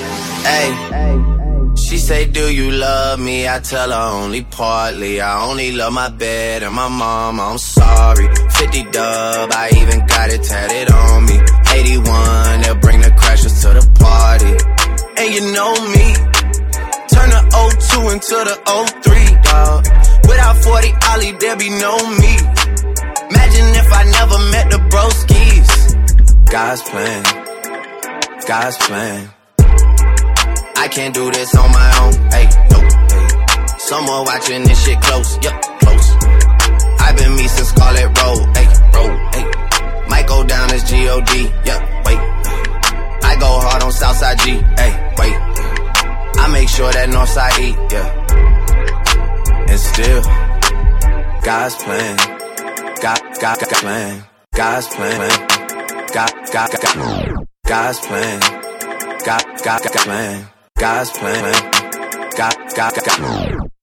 Ay. She say, do you love me? I tell her only partly. I only love my bed and my mom, I'm sorry. 50 dub, I even got it tatted on me. 81, they'll bring the crashers to the party. And you know me, turn the 02 into the 03, dawg. Without 40 Ollie, there be no me. Imagine if I never met the broskies. God's plan, God's plan. I can't do this on my own, hey, no, hey. Someone watching this shit close, yup, close. I've been me since Scarlet Road, hey, hey. Might go down as G.O.D., yup, wait. I go hard on Southside G, hey, wait. I make sure that Northside E, yeah. And still, God's plan, God's plan, God's plan, God's plan, God's plan. God's plan, God.